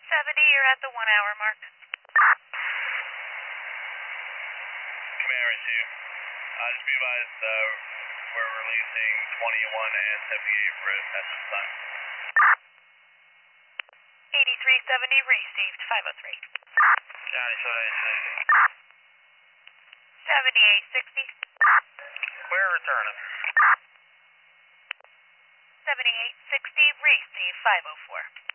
70, you're at the 1 hour mark. Command receive. Just be advised, we're releasing 21 and 78 at this time. 8370, received, 503. Johnny, so that's 7860. We're returning. 7860, receive, 504.